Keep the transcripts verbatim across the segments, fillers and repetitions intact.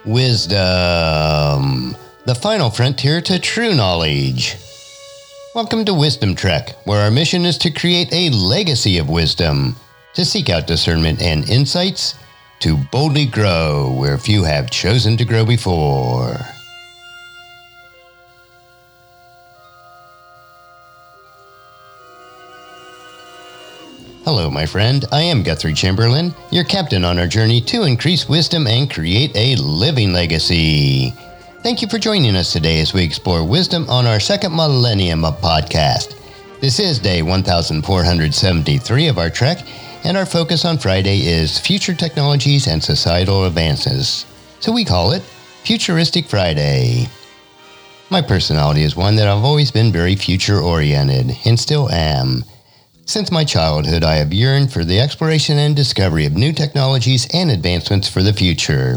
Wisdom, the final frontier to true knowledge. Welcome to Wisdom Trek, where our mission is to create a legacy of wisdom, to seek out discernment and insights, to boldly grow where few have chosen to grow before. Hello, my friend. I am Guthrie Chamberlain, your captain on our journey to increase wisdom and create a living legacy. Thank you for joining us today as we explore wisdom on our second millennium of podcast. This is day one thousand four hundred seventy-three of our trek, and our focus on Friday is future technologies and societal advances. So we call it Futuristic Friday. My personality is one that I've always been very future-oriented, and still am. Since my childhood, I have yearned for the exploration and discovery of new technologies and advancements for the future.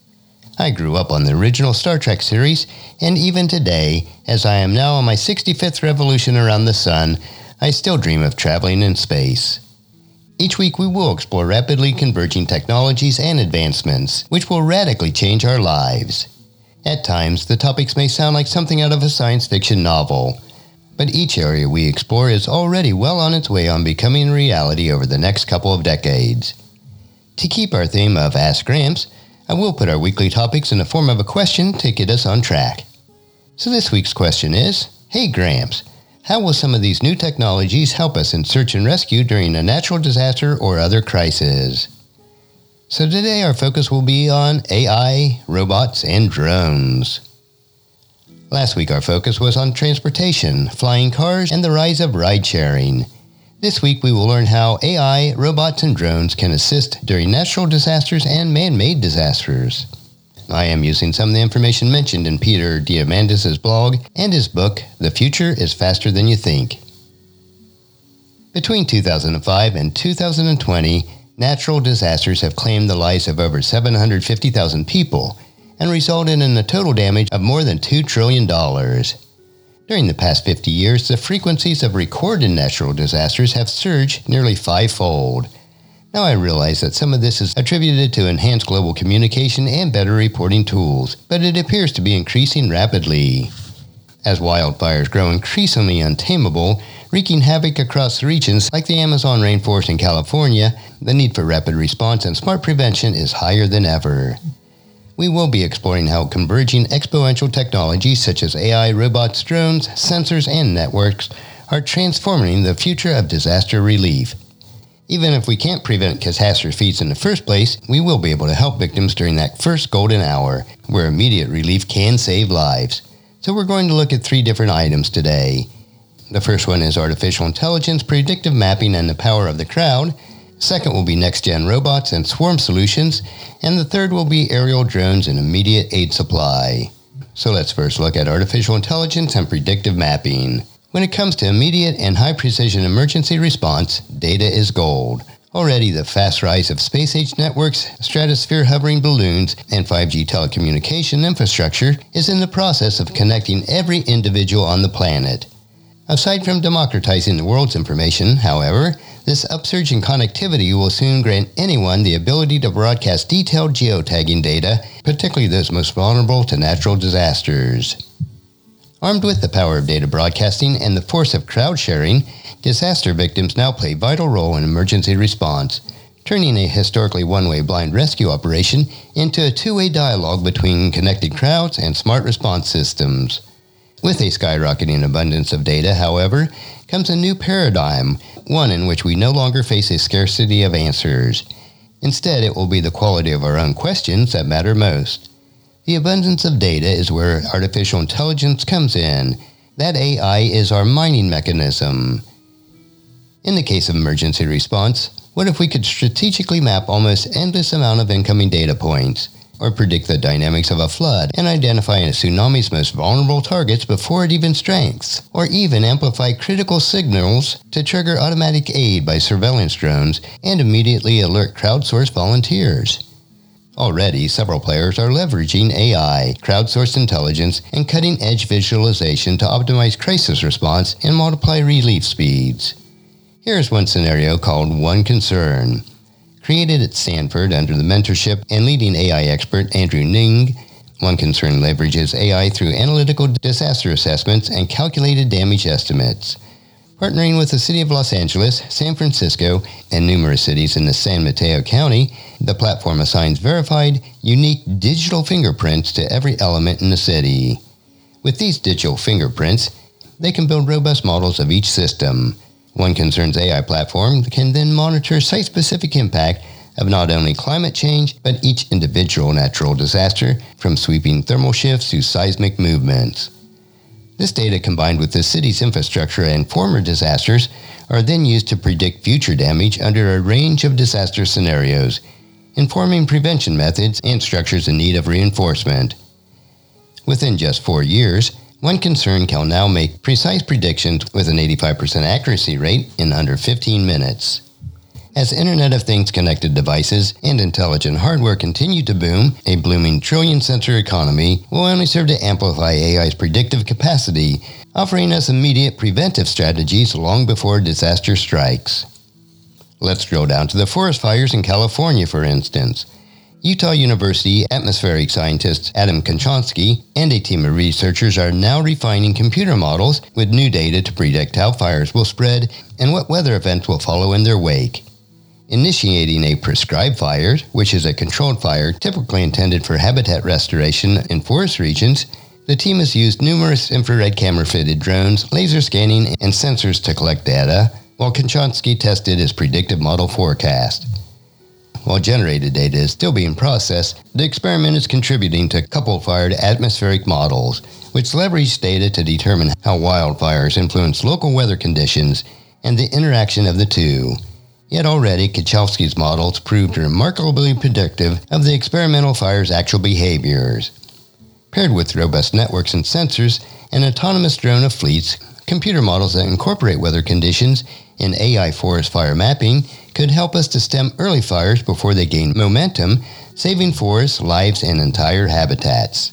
I grew up on the original Star Trek series, and even today, as I am now on my sixty-fifth revolution around the sun, I still dream of traveling in space. Each week we will explore rapidly converging technologies and advancements, which will radically change our lives. At times, the topics may sound like something out of a science fiction novel, but each area we explore is already well on its way on becoming reality over the next couple of decades. To keep our theme of Ask Gramps, I will put our weekly topics in the form of a question to get us on track. So this week's question is, Hey Gramps, how will some of these new technologies help us in search and rescue during a natural disaster or other crisis? So today our focus will be on A I, robots, and drones. Last week our focus was on transportation, flying cars, and the rise of ride-sharing. This week we will learn how A I, robots, and drones can assist during natural disasters and man-made disasters. I am using some of the information mentioned in Peter Diamandis' blog and his book, The Future is Faster Than You Think. Between two thousand five and two thousand twenty, natural disasters have claimed the lives of over seven hundred fifty thousand people, and resulted in a total damage of more than two trillion dollars. During the past fifty years, the frequencies of recorded natural disasters have surged nearly fivefold. Now I realize that some of this is attributed to enhanced global communication and better reporting tools, but it appears to be increasing rapidly. As wildfires grow increasingly untamable, wreaking havoc across regions like the Amazon rainforest in California, the need for rapid response and smart prevention is higher than ever. We will be exploring how converging exponential technologies such as A I, robots, drones, sensors, and networks are transforming the future of disaster relief. Even if we can't prevent catastrophes in the first place, we will be able to help victims during that first golden hour, where immediate relief can save lives. So we're going to look at three different items today. The first one is artificial intelligence, predictive mapping, and the power of the crowd. Second will be next-gen robots and swarm solutions, and the third will be aerial drones and immediate aid supply. So let's first look at artificial intelligence and predictive mapping. When it comes to immediate and high-precision emergency response, data is gold. Already the fast rise of space-age networks, stratosphere hovering balloons, and five G telecommunication infrastructure is in the process of connecting every individual on the planet. Aside from democratizing the world's information, however, this upsurge in connectivity will soon grant anyone the ability to broadcast detailed geotagging data, particularly those most vulnerable to natural disasters. Armed with the power of data broadcasting and the force of crowd sharing, disaster victims now play a vital role in emergency response, turning a historically one-way blind rescue operation into a two-way dialogue between connected crowds and smart response systems. With a skyrocketing abundance of data, however, comes a new paradigm, one in which we no longer face a scarcity of answers. Instead, it will be the quality of our own questions that matter most. The abundance of data is where artificial intelligence comes in. That A I is our mining mechanism. In the case of emergency response, what if we could strategically map almost endless amount of incoming data points, or predict the dynamics of a flood and identify a tsunami's most vulnerable targets before it even strikes, or even amplify critical signals to trigger automatic aid by surveillance drones and immediately alert crowdsourced volunteers. Already, several players are leveraging A I, crowdsourced intelligence, and cutting-edge visualization to optimize crisis response and multiply relief speeds. Here's one scenario called One Concern. Created at Stanford under the mentorship and leading A I expert Andrew Ng, OneConcern leverages A I through analytical disaster assessments and calculated damage estimates. Partnering with the City of Los Angeles, San Francisco, and numerous cities in the San Mateo County, the platform assigns verified, unique digital fingerprints to every element in the city. With these digital fingerprints, they can build robust models of each system. OneConcern's A I platform can then monitor site-specific impact of not only climate change, but each individual natural disaster, from sweeping thermal shifts to seismic movements. This data, combined with the city's infrastructure and former disasters, are then used to predict future damage under a range of disaster scenarios, informing prevention methods and structures in need of reinforcement. Within just four years, OneConcern can now make precise predictions with an eighty-five percent accuracy rate in under fifteen minutes. As Internet of Things connected devices and intelligent hardware continue to boom, a blooming trillion-sensor economy will only serve to amplify A I's predictive capacity, offering us immediate preventive strategies long before disaster strikes. Let's drill down to the forest fires in California, for instance. Utah University atmospheric scientist Adam Konchansky and a team of researchers are now refining computer models with new data to predict how fires will spread and what weather events will follow in their wake. Initiating a prescribed fire, which is a controlled fire typically intended for habitat restoration in forest regions, the team has used numerous infrared camera-fitted drones, laser scanning, and sensors to collect data, while Konchansky tested his predictive model forecast. While generated data is still being processed, the experiment is contributing to couple-fired atmospheric models, which leverage data to determine how wildfires influence local weather conditions and the interaction of the two. Yet already, Konchansky's models proved remarkably predictive of the experimental fire's actual behaviors. Paired with robust networks and sensors, an autonomous drone of fleets, computer models that incorporate weather conditions, and A I forest fire mapping could help us to stem early fires before they gain momentum, saving forests, lives, and entire habitats.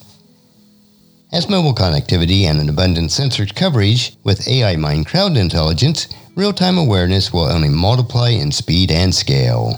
As mobile connectivity and an abundant sensor coverage with A I-mined crowd intelligence, real-time awareness will only multiply in speed and scale.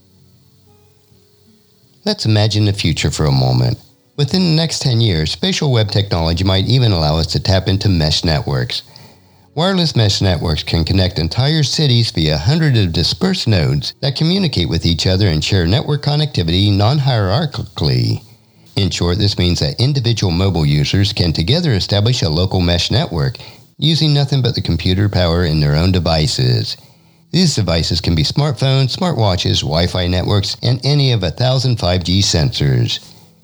Let's imagine the future for a moment. Within the next ten years, spatial web technology might even allow us to tap into mesh networks. Wireless mesh networks can connect entire cities via hundreds of dispersed nodes that communicate with each other and share network connectivity non-hierarchically. In short, this means that individual mobile users can together establish a local mesh network using nothing but the computer power in their own devices. These devices can be smartphones, smartwatches, Wi-Fi networks, and any of a thousand five G sensors.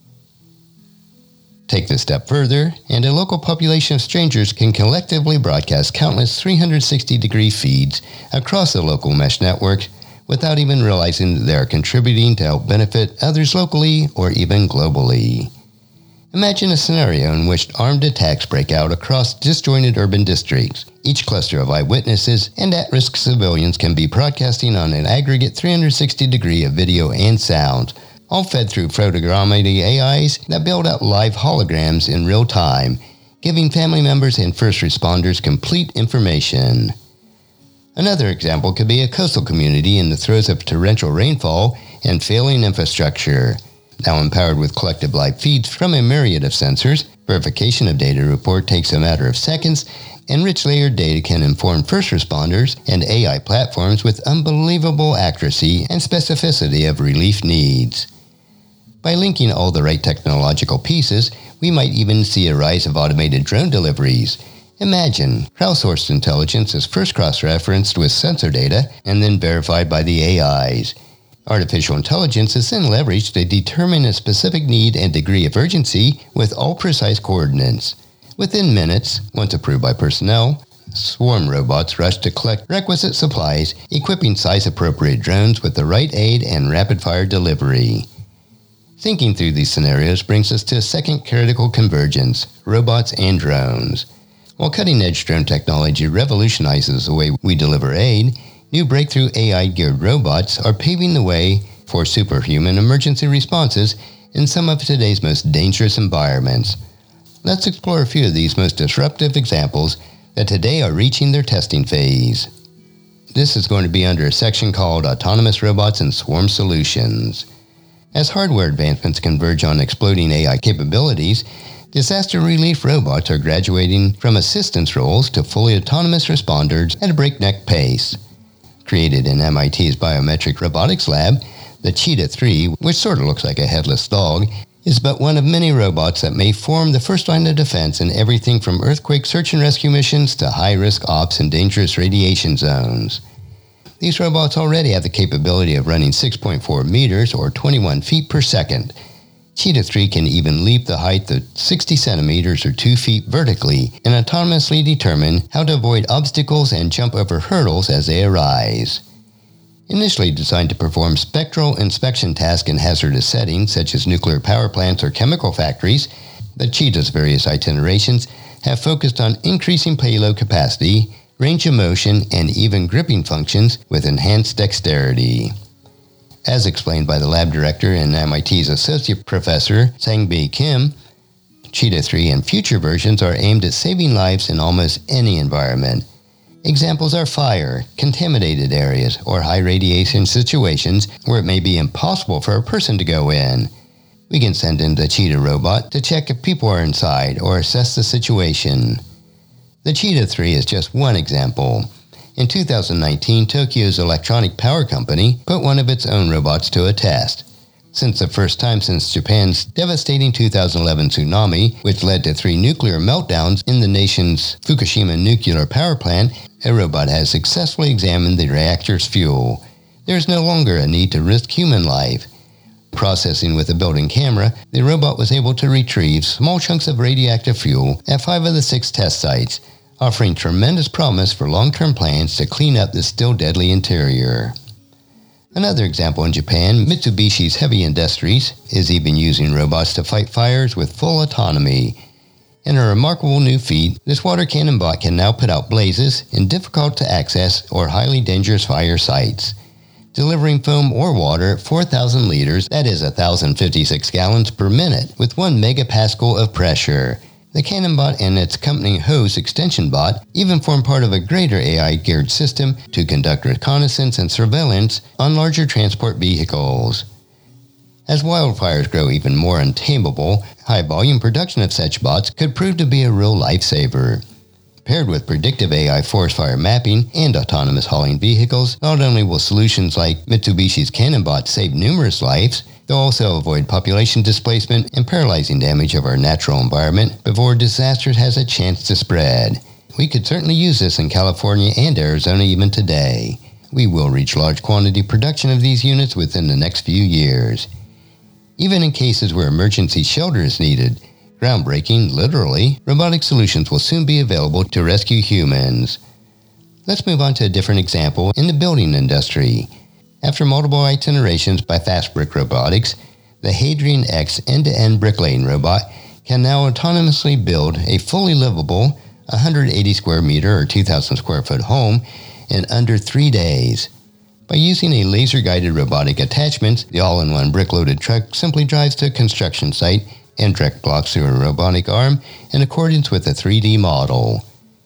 Take this step further, and a local population of strangers can collectively broadcast countless three hundred sixty degree feeds across the local mesh network without even realizing that they are contributing to help benefit others locally or even globally. Imagine a scenario in which armed attacks break out across disjointed urban districts. Each cluster of eyewitnesses and at-risk civilians can be broadcasting on an aggregate three hundred sixty degree of video and sound, all fed through photogrammetry A Is that build out live holograms in real time, giving family members and first responders complete information. Another example could be a coastal community in the throes of torrential rainfall and failing infrastructure. Now empowered with collective live feeds from a myriad of sensors, verification of data report takes a matter of seconds, and rich layered data can inform first responders and A I platforms with unbelievable accuracy and specificity of relief needs. By linking all the right technological pieces, we might even see a rise of automated drone deliveries. Imagine, crowdsourced intelligence is first cross-referenced with sensor data and then verified by the A Is. Artificial intelligence is then leveraged to determine a specific need and degree of urgency with all precise coordinates. Within minutes, once approved by personnel, swarm robots rush to collect requisite supplies, equipping size-appropriate drones with the right aid and rapid-fire delivery. Thinking through these scenarios brings us to a second critical convergence, robots and drones. While cutting-edge drone technology revolutionizes the way we deliver aid, new breakthrough A I-geared robots are paving the way for superhuman emergency responses in some of today's most dangerous environments. Let's explore a few of these most disruptive examples that today are reaching their testing phase. This is going to be under a section called Autonomous Robots and Swarm Solutions. As hardware advancements converge on exploding A I capabilities, disaster relief robots are graduating from assistance roles to fully autonomous responders at a breakneck pace. Created in M I T's Biometric Robotics Lab, the Cheetah three, which sort of looks like a headless dog, is but one of many robots that may form the first line of defense in everything from earthquake search and rescue missions to high-risk ops in dangerous radiation zones. These robots already have the capability of running six point four meters or twenty-one feet per second. Cheetah three can even leap the height of sixty centimeters or two feet vertically and autonomously determine how to avoid obstacles and jump over hurdles as they arise. Initially designed to perform spectral inspection tasks in hazardous settings such as nuclear power plants or chemical factories, the Cheetah's various itinerations have focused on increasing payload capacity, range of motion, and even gripping functions with enhanced dexterity. As explained by the lab director and M I T's associate professor, Sang-Bi Kim, Cheetah three and future versions are aimed at saving lives in almost any environment. Examples are fire, contaminated areas, or high radiation situations where it may be impossible for a person to go in. We can send in the Cheetah robot to check if people are inside or assess the situation. The Cheetah three is just one example. In two thousand nineteen, Tokyo's electronic power company put one of its own robots to a test. Since the first time since Japan's devastating two thousand eleven tsunami, which led to three nuclear meltdowns in the nation's Fukushima nuclear power plant, a robot has successfully examined the reactor's fuel. There is no longer a need to risk human life. Processing with a built-in camera, the robot was able to retrieve small chunks of radioactive fuel at five of the six test sites, offering tremendous promise for long-term plans to clean up the still deadly interior. Another example in Japan, Mitsubishi's Heavy Industries is even using robots to fight fires with full autonomy. In a remarkable new feat, this water cannon bot can now put out blazes in difficult-to-access or highly dangerous fire sites, delivering foam or water at four thousand liters, that is one thousand fifty-six gallons per minute, with one megapascal of pressure. The Cannonbot and its accompanying hose extension bot even form part of a greater A I-geared system to conduct reconnaissance and surveillance on larger transport vehicles. As wildfires grow even more untamable, high-volume production of such bots could prove to be a real lifesaver. Paired with predictive A I forest fire mapping and autonomous hauling vehicles, not only will solutions like Mitsubishi's Cannonbot save numerous lives, they'll also avoid population displacement and paralyzing damage of our natural environment before disaster has a chance to spread. We could certainly use this in California and Arizona even today. We will reach large quantity production of these units within the next few years. Even in cases where emergency shelter is needed, groundbreaking, literally, robotic solutions will soon be available to rescue humans. Let's move on to a different example in the building industry. After multiple itinerations by Fast Brick Robotics, the Hadrian X end-to-end bricklaying robot can now autonomously build a fully livable one hundred eighty square meter or two thousand square foot home in under three days. By using a laser-guided robotic attachment, the all-in-one brick-loaded truck simply drives to a construction site and direct blocks through a robotic arm in accordance with a three D model.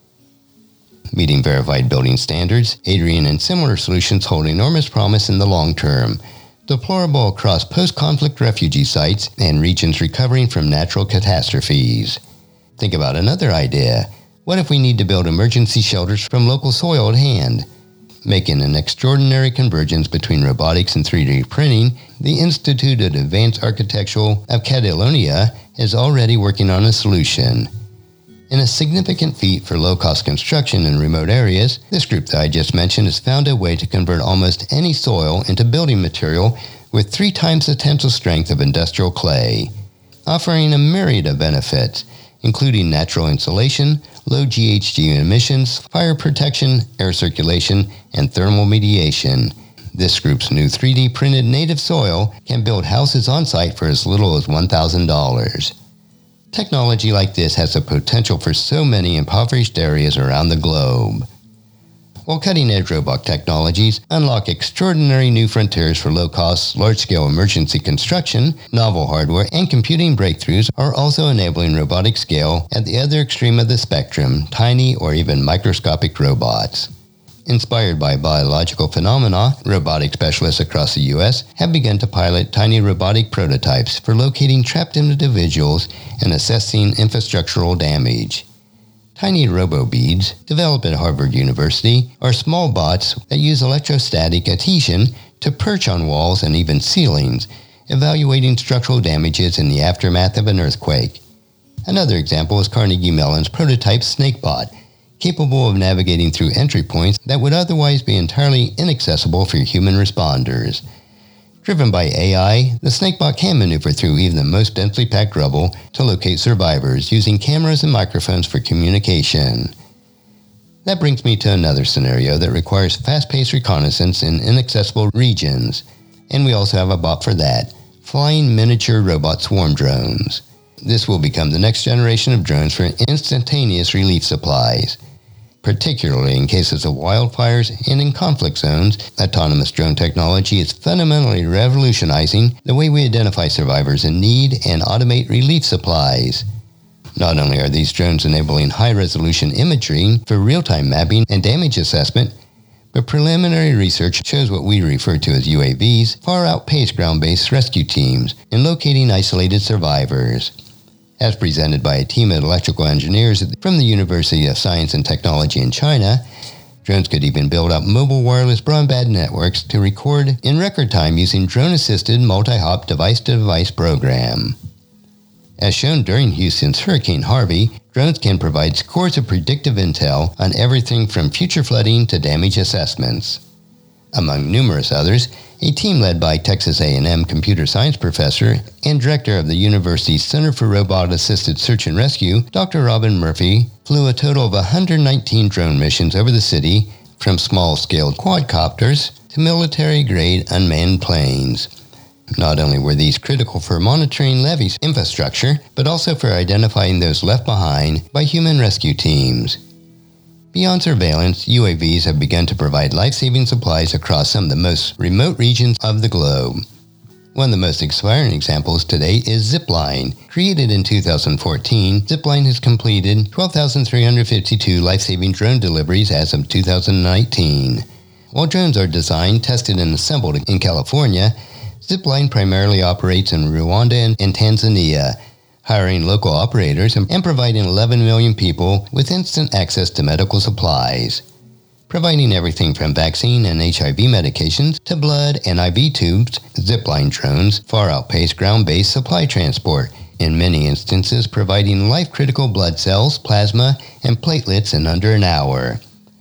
Meeting verified building standards, Hadrian and similar solutions hold enormous promise in the long term, deployable across post-conflict refugee sites and regions recovering from natural catastrophes. Think about another idea. What if we need to build emergency shelters from local soil at hand? Making an extraordinary convergence between robotics and three D printing, the Institute of Advanced Architecture of Catalonia is already working on a solution. In a significant feat for low-cost construction in remote areas, this group that I just mentioned has found a way to convert almost any soil into building material with three times the tensile strength of industrial clay, offering a myriad of benefits, including natural insulation, low G H G emissions, fire protection, air circulation, and thermal mediation. This group's new three D printed native soil can build houses on site for as little as one thousand dollars. Technology like this has the potential for so many impoverished areas around the globe. While cutting-edge robot technologies unlock extraordinary new frontiers for low-cost, large-scale emergency construction, novel hardware and computing breakthroughs are also enabling robotic scale at the other extreme of the spectrum, tiny or even microscopic robots. Inspired by biological phenomena, robotic specialists across the U S have begun to pilot tiny robotic prototypes for locating trapped individuals and assessing infrastructural damage. Tiny robo-beads, developed at Harvard University, are small bots that use electrostatic adhesion to perch on walls and even ceilings, evaluating structural damages in the aftermath of an earthquake. Another example is Carnegie Mellon's prototype SnakeBot, capable of navigating through entry points that would otherwise be entirely inaccessible for human responders. Driven by A I, the SnakeBot can maneuver through even the most densely packed rubble to locate survivors using cameras and microphones for communication. That brings me to another scenario that requires fast-paced reconnaissance in inaccessible regions. And we also have a bot for that, flying miniature robot swarm drones. This will become the next generation of drones for instantaneous relief supplies. Particularly in cases of wildfires and in conflict zones, autonomous drone technology is fundamentally revolutionizing the way we identify survivors in need and automate relief supplies. Not only are these drones enabling high-resolution imagery for real-time mapping and damage assessment, but preliminary research shows what we refer to as U A Vs far outpace ground-based rescue teams in locating isolated survivors. As presented by a team of electrical engineers from the University of Science and Technology in China, drones could even build up mobile wireless broadband networks to record in record time using drone-assisted multi-hop device-to-device program. As shown during Houston's Hurricane Harvey, drones can provide scores of predictive intel on everything from future flooding to damage assessments. Among numerous others, a team led by Texas A and M computer science professor and director of the university's Center for Robot-Assisted Search and Rescue, Doctor Robin Murphy, flew a total of one hundred nineteen drone missions over the city, from small-scale quadcopters to military-grade unmanned planes. Not only were these critical for monitoring levees infrastructure, but also for identifying those left behind by human rescue teams. Beyond surveillance, U A Vs have begun to provide life-saving supplies across some of the most remote regions of the globe. One of the most inspiring examples today is Zipline. Created in two thousand fourteen, Zipline has completed twelve thousand three hundred fifty-two life-saving drone deliveries as of two thousand nineteen. While drones are designed, tested, and assembled in California, Zipline primarily operates in Rwanda and Tanzania, hiring local operators and providing eleven million people with instant access to medical supplies. Providing everything from vaccine and H I V medications to blood and I V tubes, Zipline drones far outpace ground-based supply transport, in many instances providing life-critical blood cells, plasma, and platelets in under an hour.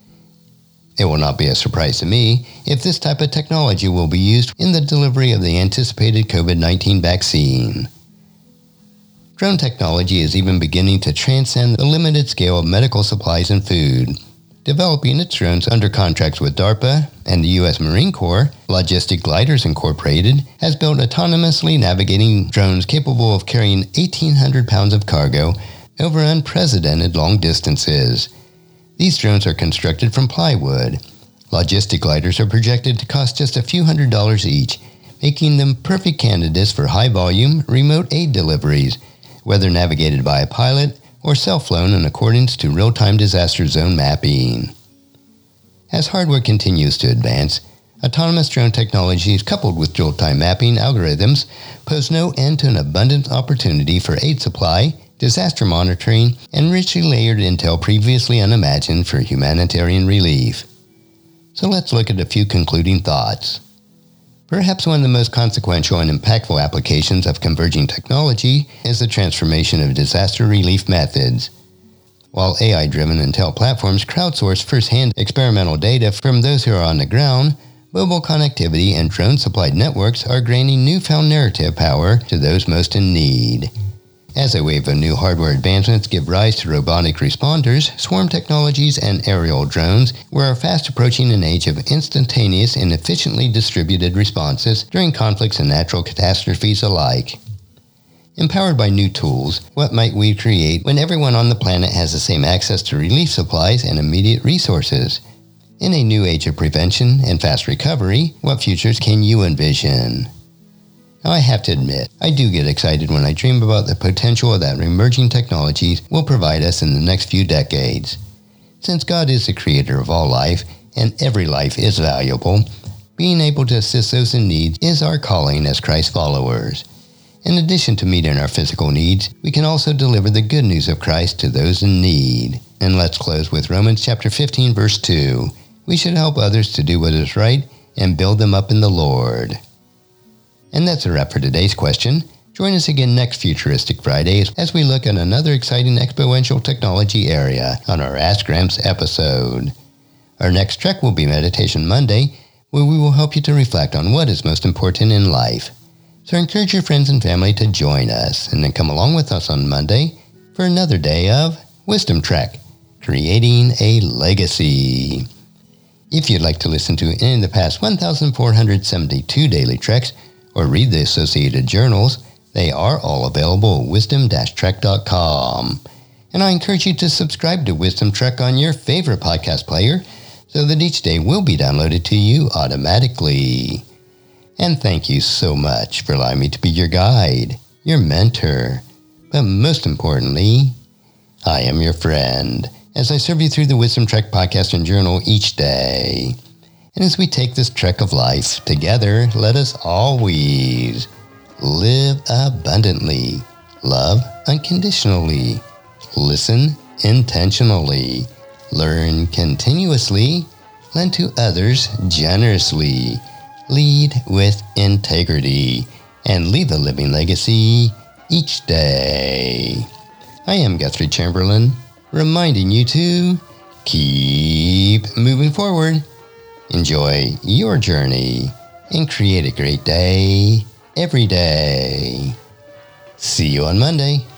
It will not be a surprise to me if this type of technology will be used in the delivery of the anticipated COVID nineteen vaccine. Drone technology is even beginning to transcend the limited scale of medical supplies and food. Developing its drones under contracts with DARPA and the U S Marine Corps, Logistic Gliders Incorporated has built autonomously navigating drones capable of carrying eighteen hundred pounds of cargo over unprecedented long distances. These drones are constructed from plywood. Logistic gliders are projected to cost just a few hundred dollars each, making them perfect candidates for high-volume, remote aid deliveries, whether navigated by a pilot or self-flown in accordance to real-time disaster zone mapping. As hardware continues to advance, autonomous drone technologies coupled with real-time mapping algorithms pose no end to an abundant opportunity for aid supply, disaster monitoring, and richly layered intel previously unimagined for humanitarian relief. So let's look at a few concluding thoughts. Perhaps one of the most consequential and impactful applications of converging technology is the transformation of disaster relief methods. While A I-driven intel platforms crowdsource first-hand experimental data from those who are on the ground, mobile connectivity and drone-supplied networks are granting newfound narrative power to those most in need. As a wave of new hardware advancements give rise to robotic responders, swarm technologies, and aerial drones, we are fast approaching an age of instantaneous and efficiently distributed responses during conflicts and natural catastrophes alike. Empowered by new tools, what might we create when everyone on the planet has the same access to relief supplies and immediate resources? In a new age of prevention and fast recovery, what futures can you envision? Now, I have to admit, I do get excited when I dream about the potential that emerging technologies will provide us in the next few decades. Since God is the creator of all life, and every life is valuable. Being able to assist those in need is our calling as Christ followers. In addition to meeting our physical needs, we can also deliver the good news of Christ to those in need. And let's close with Romans chapter fifteen, verse two. We should help others to do what is right and build them up in the Lord. And that's a wrap for today's question. Join us again next Futuristic Friday as we look at another exciting exponential technology area on our Ask Gramps episode. Our next trek will be Meditation Monday, where we will help you to reflect on what is most important in life. So encourage your friends and family to join us, and then come along with us on Monday for another day of Wisdom Trek, Creating a Legacy. If you'd like to listen to any of the past one thousand four hundred seventy-two daily treks or read the associated journals, they are all available at wisdom dash trek dot com. And I encourage you to subscribe to Wisdom Trek on your favorite podcast player so that each day will be downloaded to you automatically. And thank you so much for allowing me to be your guide, your mentor, but most importantly, I am your friend as I serve you through the Wisdom Trek podcast and journal each day. And as we take this trek of life together, let us always live abundantly, love unconditionally, listen intentionally, learn continuously, lend to others generously, lead with integrity, and leave a living legacy each day. I am Guthrie Chamberlain, reminding you to keep moving forward, enjoy your journey, and create a great day every day. See you on Monday.